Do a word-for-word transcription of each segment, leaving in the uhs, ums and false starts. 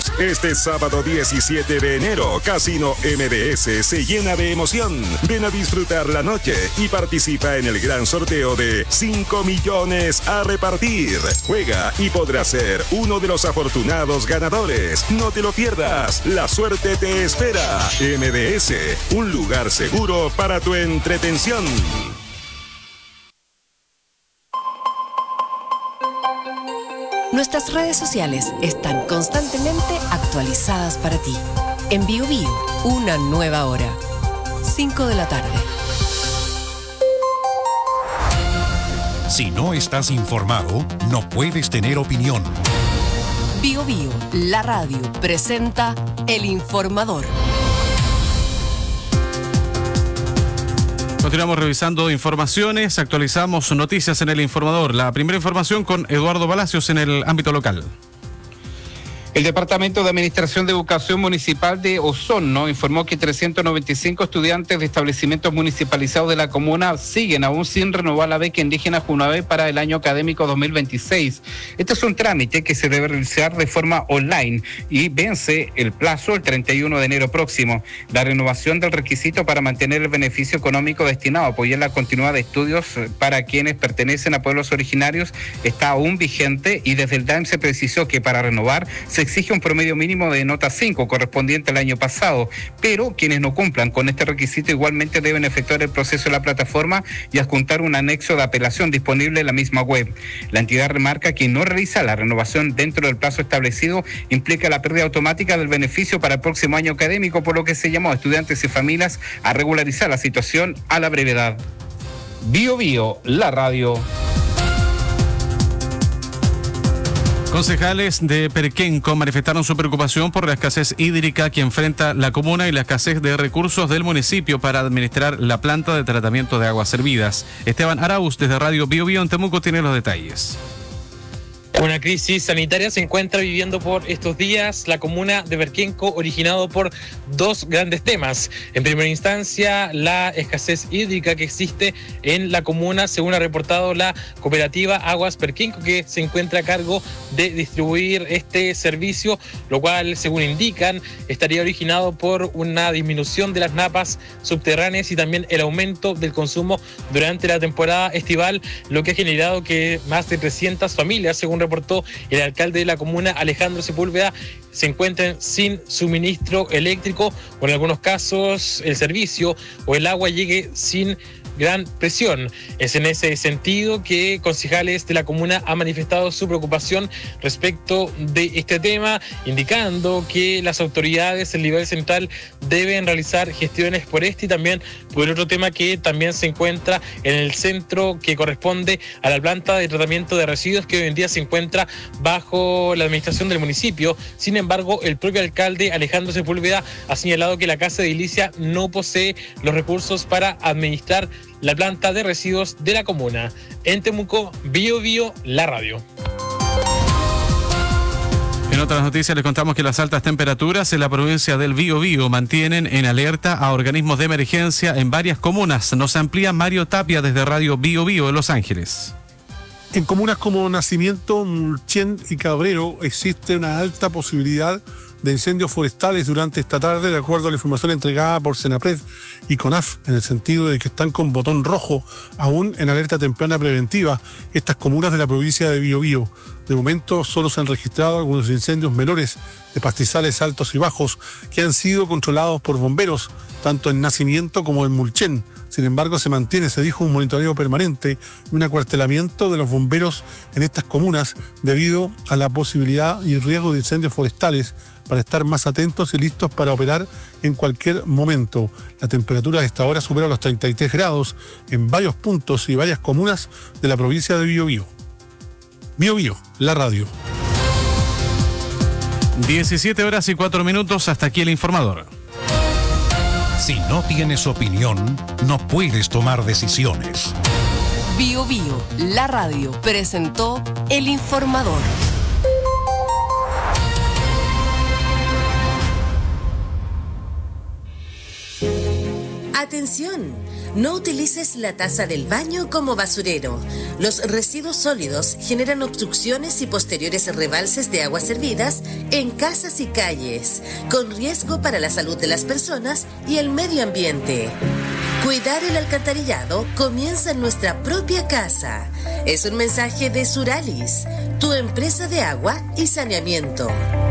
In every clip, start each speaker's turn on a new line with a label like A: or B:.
A: premios. Este sábado diecisiete de enero, Casino M D S se llena de emoción. Ven a disfrutar la noche y participa en el gran sorteo de cinco millones a repartir. Juega y podrás ser uno de los afortunados ganadores. No te lo pierdas. La suerte te espera. M D S, un lugar seguro para tu entretención.
B: Nuestras redes sociales están constantemente actualizadas para ti. En Bio Bio, una nueva hora. cinco de la tarde.
C: Si no estás informado, no puedes tener opinión.
B: Bio Bio, la radio, presenta El Informador.
D: Continuamos revisando informaciones, actualizamos noticias en El Informador. La primera información con Eduardo Palacios en el ámbito local.
E: El Departamento de Administración de Educación Municipal de Osorno informó que trescientos noventa y cinco estudiantes de establecimientos municipalizados de la comuna siguen aún sin renovar la beca indígena Junabe para el año académico dos mil veintiséis. Este es un trámite que se debe realizar de forma online y vence el plazo el treinta y uno de enero próximo. La renovación del requisito para mantener el beneficio económico destinado a apoyar la continuidad de estudios para quienes pertenecen a pueblos originarios está aún vigente y desde el D A M se precisó que para renovar se exige un promedio mínimo de nota cinco correspondiente al año pasado, pero quienes no cumplan con este requisito igualmente deben efectuar el proceso en la plataforma y adjuntar un anexo de apelación disponible en la misma web. La entidad remarca que no realiza la renovación dentro del plazo establecido implica la pérdida automática del beneficio para el próximo año académico, por lo que se llamó a estudiantes y familias a regularizar la situación a la brevedad. Bio Bio, la radio.
D: Concejales de Perquenco manifestaron su preocupación por la escasez hídrica que enfrenta la comuna y la escasez de recursos del municipio para administrar la planta de tratamiento de aguas servidas. Esteban Arauz, desde Radio Bio Bio en Temuco, tiene los detalles.
F: Una crisis sanitaria se encuentra viviendo por estos días la comuna de Perquenco, originado por dos grandes temas. En primera instancia, la escasez hídrica que existe en la comuna, según ha reportado la cooperativa Aguas Perquenco, que se encuentra a cargo de distribuir este servicio, lo cual, según indican, estaría originado por una disminución de las napas subterráneas y también el aumento del consumo durante la temporada estival, lo que ha generado que más de trescientas familias, según reportó el alcalde de la comuna, Alejandro Sepúlveda, se encuentran sin suministro eléctrico o en algunos casos el servicio o el agua llegue sin gran presión. Es en ese sentido que concejales de la comuna han manifestado su preocupación respecto de este tema, indicando que las autoridades a nivel central deben realizar gestiones por este y también por el otro tema que también se encuentra en el centro que corresponde a la planta de tratamiento de residuos que hoy en día se encuentra bajo la administración del municipio. Sin embargo, el propio alcalde Alejandro Sepúlveda ha señalado que la Casa de Edilicia no posee los recursos para administrar la planta de residuos de la comuna. En Temuco, Bio Bio, la radio.
D: En otras noticias les contamos que las altas temperaturas en la provincia del Biobío mantienen en alerta a organismos de emergencia en varias comunas. Nos amplía Mario Tapia desde Radio Bio Bio de Los Ángeles.
G: En comunas como Nacimiento, Mulchen y Cabrero existe una alta posibilidad de incendios forestales durante esta tarde, de acuerdo a la información entregada por Senapred y CONAF, en el sentido de que están con botón rojo, aún en alerta temprana preventiva, estas comunas de la provincia de Biobío. De momento solo se han registrado algunos incendios menores de pastizales altos y bajos que han sido controlados por bomberos, tanto en Nacimiento como en Mulchen. Sin embargo, se mantiene, se dijo, un monitoreo permanente y un acuartelamiento de los bomberos en estas comunas debido a la posibilidad y riesgo de incendios forestales, para estar más atentos y listos para operar en cualquier momento. La temperatura a esta hora supera los treinta y tres grados en varios puntos y varias comunas de la provincia de Biobío. Biobío, la radio.
D: diecisiete horas y cuatro minutos, hasta aquí el informador.
C: Si no tienes opinión, no puedes tomar decisiones.
B: Bio Bio, la radio, presentó El Informador.
H: Atención, No utilices la taza del baño como basurero. Los residuos sólidos generan obstrucciones y posteriores rebalses de aguas servidas en casas y calles, con riesgo para la salud de las personas y el medio ambiente. Cuidar el alcantarillado comienza en nuestra propia casa. Es un mensaje de Suralis, tu empresa de agua y saneamiento.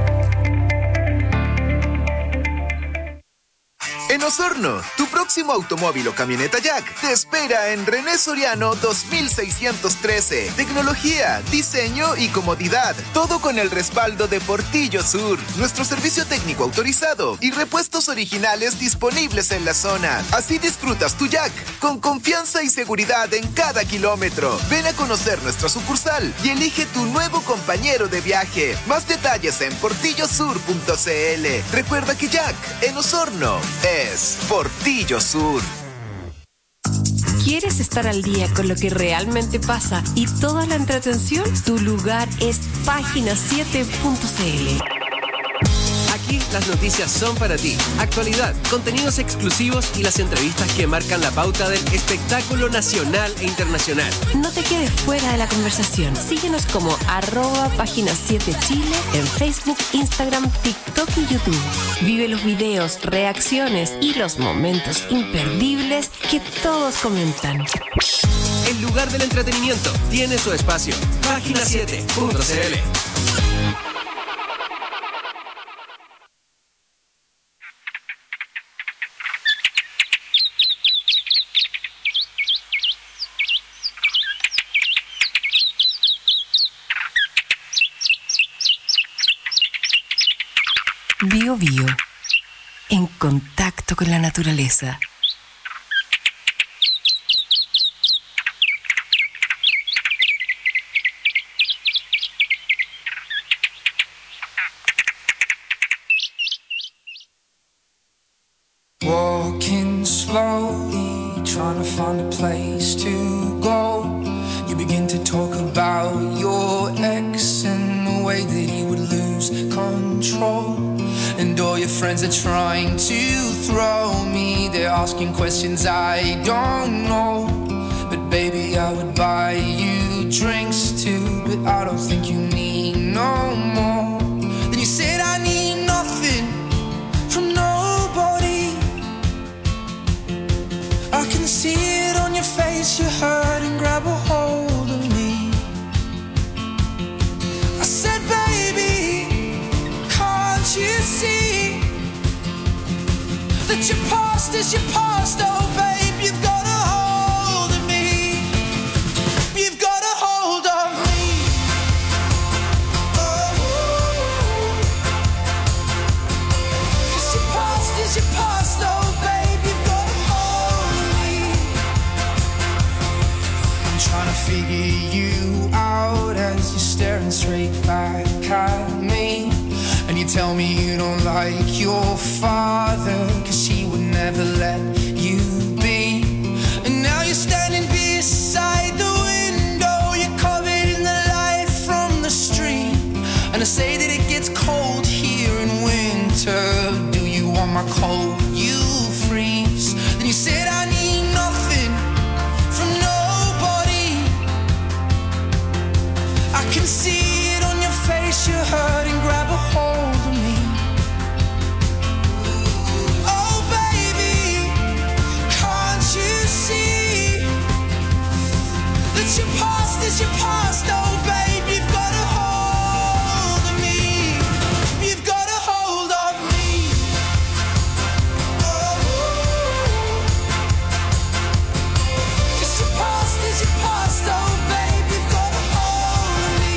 I: En Osorno, tu próximo automóvil o camioneta Jack te espera en René Soriano dos mil seiscientos trece. Tecnología, diseño y comodidad. Todo con el respaldo de Portillo Sur. Nuestro servicio técnico autorizado y repuestos originales disponibles en la zona. Así disfrutas tu Jack con confianza y seguridad en cada kilómetro. Ven a conocer nuestra sucursal y elige tu nuevo compañero de viaje. Más detalles en portillo sur punto c l. Recuerda que Jack en Osorno es Portillo Sur.
B: ¿Quieres estar al día con lo que realmente pasa y toda la entretención? Tu lugar es página siete punto c l.
J: Aquí las noticias son para ti. Actualidad, contenidos exclusivos y las entrevistas que marcan la pauta del espectáculo nacional e internacional.
B: No te quedes fuera de la conversación. Síguenos como arroba página siete Chile en Facebook, Instagram, TikTok y YouTube. Vive los videos, reacciones y los momentos imperdibles que todos comentan.
J: El lugar del entretenimiento tiene su espacio. página siete punto c l.
B: Bio Bio, en contacto con la naturaleza.
K: Walking slowly, trying to find a place to go. You begin to talk about your ex and the way that he would lose control. And all your friends are trying to throw me. They're asking questions I don't know. But baby, I would buy you drinks too. But I don't think you need no more. Then you said I need nothing from nobody. I can see it on your face. You hurt and grab a hold of me. I said, baby, can't you see that your past is your past? Oh, babe, you've got a hold of me. You've got a hold of me. Oh, 'cause your past is your past. Oh, babe, you've got a hold of me. I'm trying to figure you out as you're staring straight back at me. And you tell me you don't like your father, 'cause he would never let you be. And now you're standing beside the window. You're covered in the light from the street. And I say that it gets cold here in winter. Do you want my coat? You freeze. Then you said I need nothing from nobody. I can see it on your face. You hurt and grab a hold of me. Oh baby, can't you see that your past is your past? Oh babe, you've got a hold of me. You've got a hold of me. Oh, 'cause your past is your past. Oh babe, you've got a hold of me.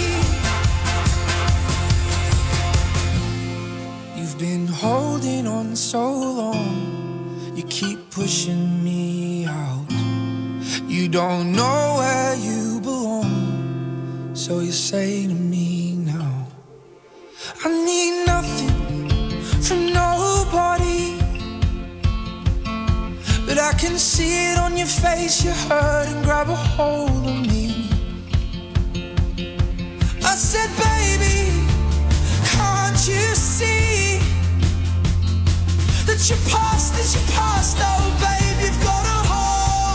K: You've been holding on so long, you keep pushing me out. You don't know where you belong, so you say to me now, I need nothing from nobody. But I can see it on your face. You hurt and grab a hold of me. I said, baby, can't you see that your past is your past? Oh, babe, you've got a hold.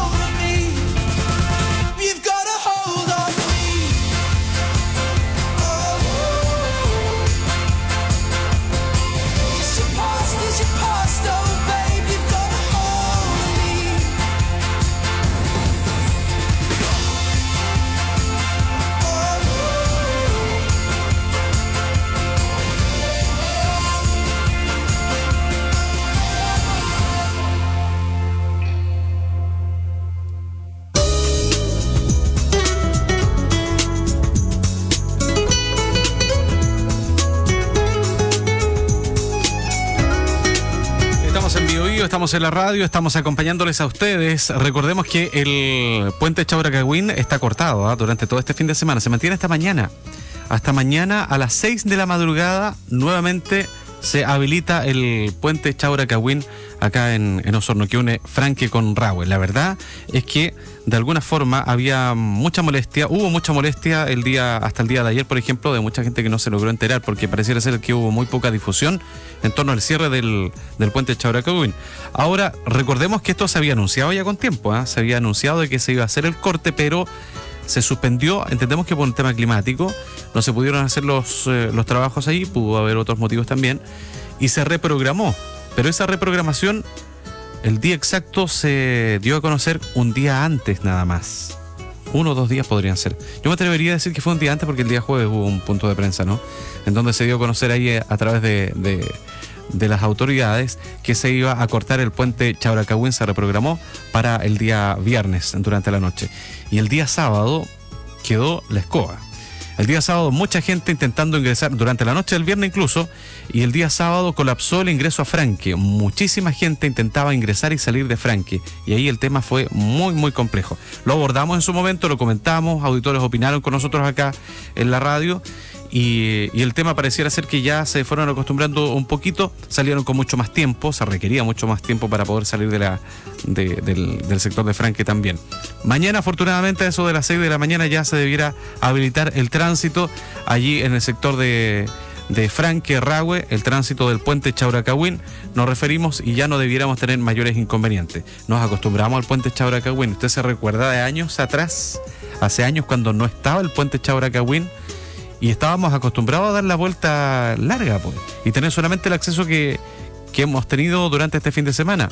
D: Bio, estamos en la radio, estamos acompañándoles a ustedes. Recordemos que el puente Chauracagüín está cortado ¿eh? durante todo este fin de semana. Se mantiene hasta mañana. Hasta mañana a las seis de la madrugada nuevamente se habilita el puente Chauracagüín acá en, en Osorno, que une Franque con Rahue. La verdad es que de alguna forma había mucha molestia, hubo mucha molestia el día, hasta el día de ayer, por ejemplo, de mucha gente que no se logró enterar, porque pareciera ser que hubo muy poca difusión en torno al cierre del, del puente Chauracagüín. Ahora, recordemos que esto se había anunciado ya con tiempo, ¿eh? Se había anunciado de que se iba a hacer el corte, pero se suspendió, entendemos que por un tema climático, no se pudieron hacer los, eh, los trabajos ahí, pudo haber otros motivos también, y se reprogramó. Pero esa reprogramación, el día exacto se dio a conocer un día antes nada más. Uno o dos días podrían ser. Yo me atrevería a decir que fue un día antes porque el día jueves hubo un punto de prensa, ¿no? En donde se dio a conocer ahí a través de, de, de las autoridades que se iba a cortar el puente Chauracagüín, se reprogramó para el día viernes durante la noche. Y el día sábado quedó la escoba. El día sábado mucha gente intentando ingresar durante la noche del viernes incluso, y el día sábado colapsó el ingreso a Franque. Muchísima gente intentaba ingresar y salir de Franque, y ahí el tema fue muy muy complejo. Lo abordamos en su momento, lo comentamos, auditores opinaron con nosotros acá en la radio, y, y el tema pareciera ser que ya se fueron acostumbrando un poquito, salieron con mucho más tiempo, se requería mucho más tiempo para poder salir de la, de, del, del sector de Franque también. Mañana, afortunadamente, a eso de las seis de la mañana ya se debiera habilitar el tránsito allí en el sector de, de Franque, Rahue, el tránsito del puente Chauracagüín. Nos referimos y ya no debiéramos tener mayores inconvenientes. Nos acostumbramos al puente Chauracagüín. ¿Usted se recuerda de años atrás? Hace años cuando no estaba el puente Chauracagüín y estábamos acostumbrados a dar la vuelta larga, pues, y tener solamente el acceso que, que hemos tenido durante este fin de semana.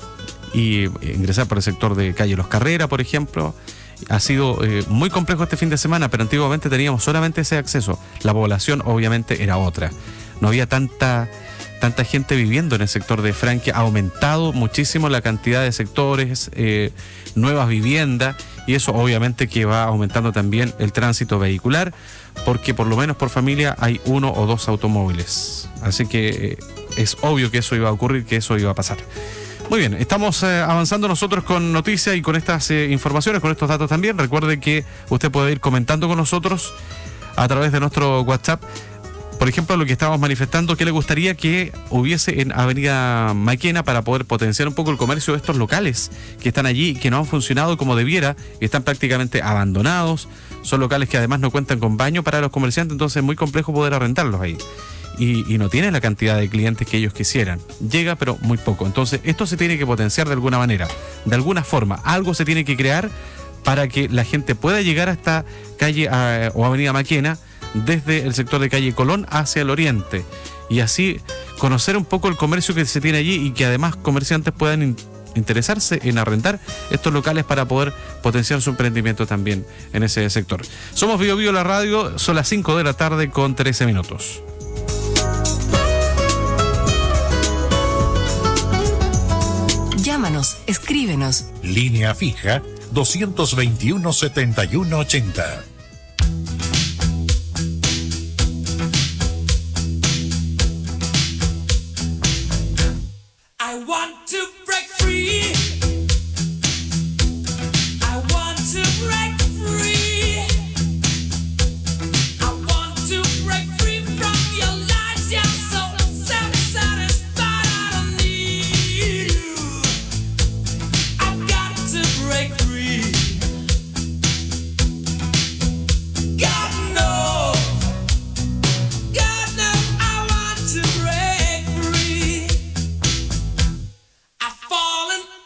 D: Y ingresar por el sector de calle Los Carreras, por ejemplo. Ha sido eh, muy complejo este fin de semana, pero antiguamente teníamos solamente ese acceso. La población obviamente era otra. No había tanta, tanta gente viviendo en el sector de Franque. Ha aumentado muchísimo la cantidad de sectores, eh, nuevas viviendas, y eso obviamente que va aumentando también el tránsito vehicular, porque por lo menos por familia hay uno o dos automóviles. Así que eh, es obvio que eso iba a ocurrir, que eso iba a pasar. Muy bien, estamos eh, avanzando nosotros con noticias y con estas eh, informaciones, con estos datos también. Recuerde que usted puede ir comentando con nosotros a través de nuestro WhatsApp. Por ejemplo, lo que estábamos manifestando, que le gustaría que hubiese en Avenida Maquena para poder potenciar un poco el comercio de estos locales que están allí, que no han funcionado como debiera, y están prácticamente abandonados. Son locales que además no cuentan con baño para los comerciantes, entonces es muy complejo poder arrendarlos ahí. Y, y no tiene la cantidad de clientes que ellos quisieran. Llega, pero muy poco. Entonces, esto se tiene que potenciar de alguna manera. De alguna forma, algo se tiene que crear para que la gente pueda llegar hasta calle uh, o Avenida Maquena desde el sector de calle Colón hacia el oriente. Y así conocer un poco el comercio que se tiene allí y que además comerciantes puedan in- interesarse en arrendar estos locales para poder potenciar su emprendimiento también en ese sector. Somos Bio Bio la radio, son las cinco de la tarde con trece minutos.
B: Llámanos, escríbenos.
C: Línea fija dos veintiuno, setenta y uno ochenta.
K: I want to break free. I want to break free. I want to break free from your lies. You're so self-satisfied. I don't need you. I've got to break free. God knows. God knows I want to break free. I've fallen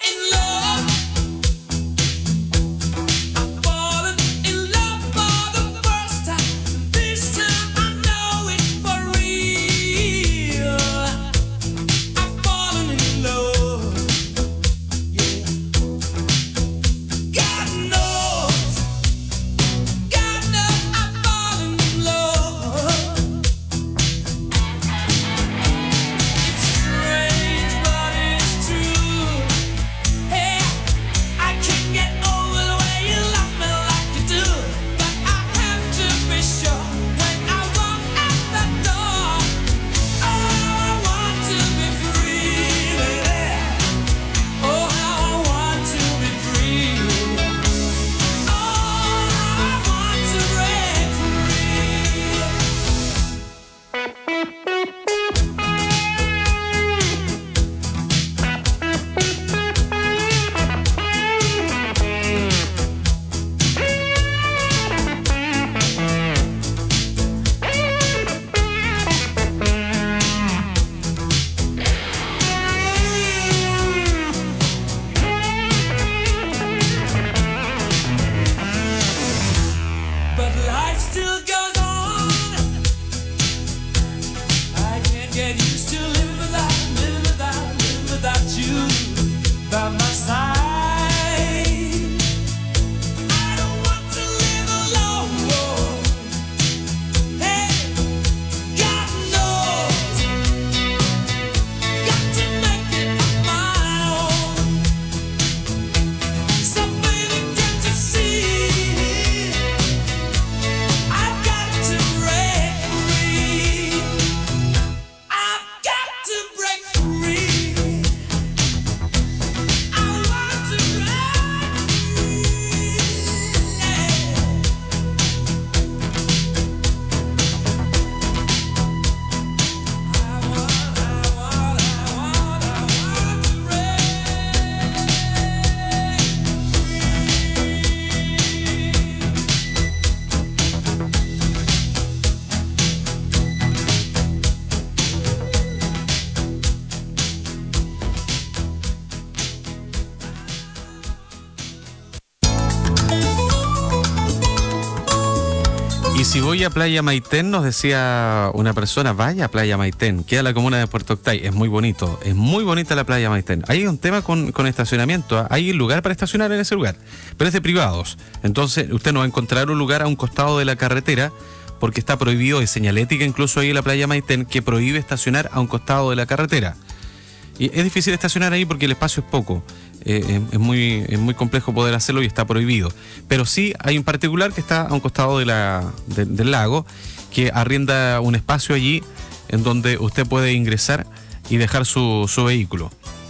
D: si voy a Playa Maitén, nos decía una persona, vaya a Playa Maitén, queda la comuna de Puerto Octay, es muy bonito, es muy bonita la Playa Maitén. Hay un tema con, con estacionamiento, ¿eh? Hay lugar para estacionar en ese lugar, pero es de privados. Entonces usted no va a encontrar un lugar a un costado de la carretera, porque está prohibido, hay señalética incluso ahí en la Playa Maitén, que prohíbe estacionar a un costado de la carretera. Y es difícil estacionar ahí porque el espacio es poco. Eh, es, muy, es muy complejo poder hacerlo y está prohibido. Pero sí hay un particular que está a un costado de la, de, del lago, que arrienda un espacio allí en donde usted puede ingresar y dejar su, su vehículo.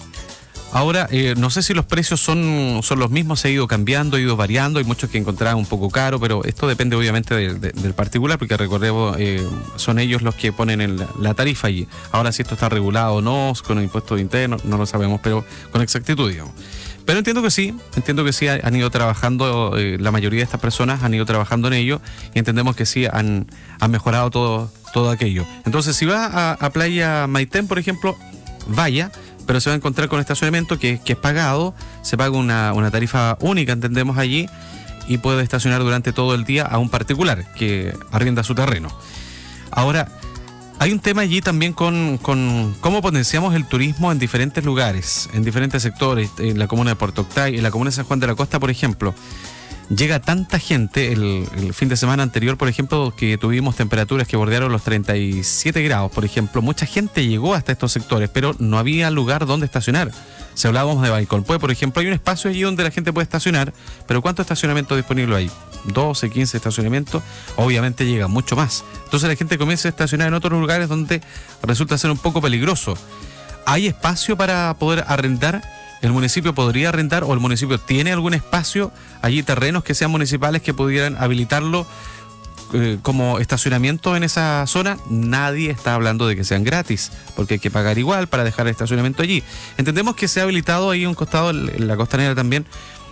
D: Ahora, eh, no sé si los precios son, son los mismos, se ha ido cambiando, ha ido variando, hay muchos que encontraban un poco caro, pero esto depende obviamente de, de, del particular, porque recordemos, eh, son ellos los que ponen el, la tarifa allí. Ahora si esto está regulado o no, con el impuesto interno, no lo sabemos, pero con exactitud, digamos. Pero entiendo que sí, entiendo que sí han ido trabajando, eh, la mayoría de estas personas han ido trabajando en ello y entendemos que sí han, han mejorado todo, todo aquello. Entonces, si va a, a Playa Maitén, por ejemplo, vaya, pero se va a encontrar con estacionamiento que, que es pagado, se paga una, una tarifa única, entendemos allí, y puede estacionar durante todo el día a un particular que arrienda su terreno. Ahora, hay un tema allí también con, con cómo potenciamos el turismo en diferentes lugares, en diferentes sectores, en la comuna de Puerto Octay, en la comuna de San Juan de la Costa, por ejemplo. Llega tanta gente, el, el fin de semana anterior, por ejemplo, que tuvimos temperaturas que bordearon los treinta y siete grados, por ejemplo. Mucha gente llegó hasta estos sectores, pero no había lugar donde estacionar. Si hablábamos de Baicolpué, por ejemplo, hay un espacio allí donde la gente puede estacionar, pero ¿cuánto estacionamiento disponible hay? doce, quince estacionamientos, obviamente llega mucho más. Entonces la gente comienza a estacionar en otros lugares donde resulta ser un poco peligroso. ¿Hay espacio para poder arrendar? ¿El municipio podría arrendar o el municipio tiene algún espacio allí, terrenos que sean municipales que pudieran habilitarlo eh, como estacionamiento en esa zona? Nadie está hablando de que sean gratis, porque hay que pagar igual para dejar el estacionamiento allí. Entendemos que se ha habilitado ahí un costado, en la costanera también,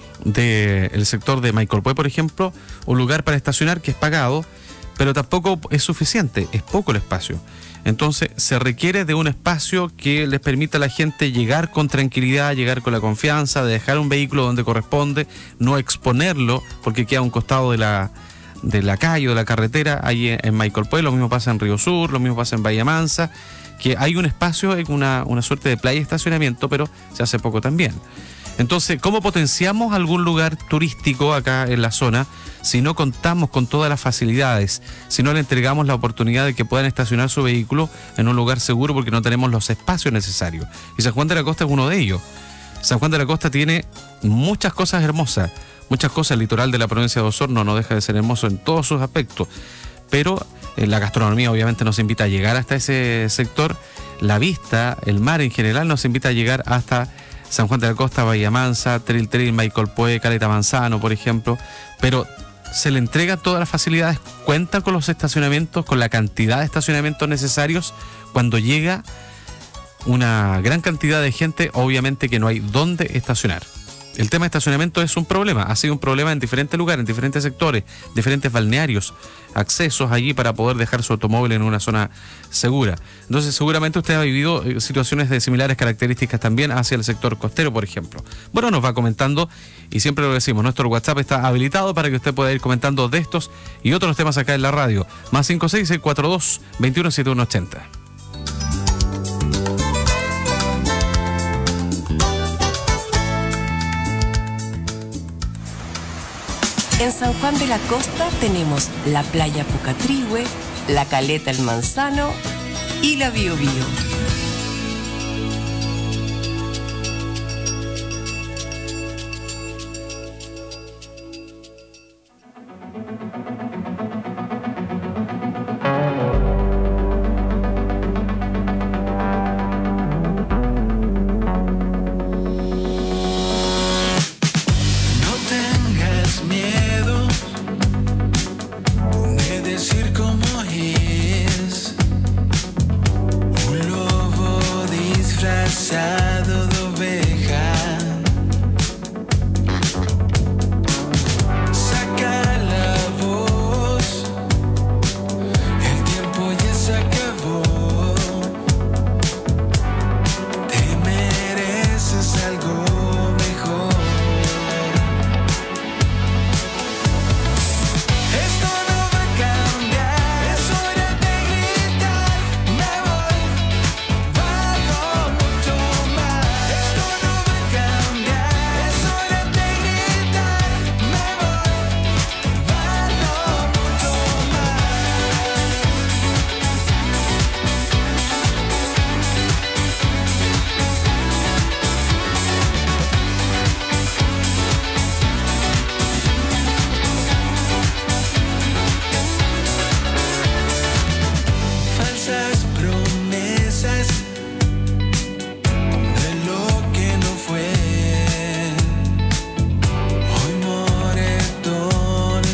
D: del sector de Maicolpué, por ejemplo, un lugar para estacionar que es pagado, pero tampoco es suficiente, es poco el espacio. Entonces se requiere de un espacio que les permita a la gente llegar con tranquilidad, llegar con la confianza, de dejar un vehículo donde corresponde, no exponerlo porque queda a un costado de la, de la calle o de la carretera, ahí en Maicolpué. Lo mismo pasa en Río Sur, lo mismo pasa en Bahía Mansa, que hay un espacio, una, una suerte de playa de estacionamiento, pero se hace poco también. Entonces, ¿cómo potenciamos algún lugar turístico acá en la zona si no contamos con todas las facilidades, si no le entregamos la oportunidad de que puedan estacionar su vehículo en un lugar seguro porque no tenemos los espacios necesarios? Y San Juan de la Costa es uno de ellos. San Juan de la Costa tiene muchas cosas hermosas, muchas cosas. El litoral de la provincia de Osorno no deja de ser hermoso en todos sus aspectos, pero eh, la gastronomía obviamente nos invita a llegar hasta ese sector, la vista, el mar en general nos invita a llegar hasta San Juan de la Costa, Bahía Mansa, Tril Tril, Maicolpué, Caleta Manzano, por ejemplo, pero se le entrega todas las facilidades, cuenta con los estacionamientos, con la cantidad de estacionamientos necesarios. Cuando llega una gran cantidad de gente, obviamente que no hay dónde estacionar. El tema de estacionamiento es un problema, ha sido un problema en diferentes lugares, en diferentes sectores, diferentes balnearios, accesos allí para poder dejar su automóvil en una zona segura. Entonces seguramente usted ha vivido situaciones de similares características también hacia el sector costero, por ejemplo. Bueno, nos va comentando y siempre lo decimos, nuestro WhatsApp está habilitado para que usted pueda ir comentando de estos y otros temas acá en la radio. Más cinco seis seis cuatro dos, veintiuno setenta y uno ochenta.
B: En San Juan de la Costa tenemos la playa Pucatrihue, la Caleta El Manzano y la Biobío.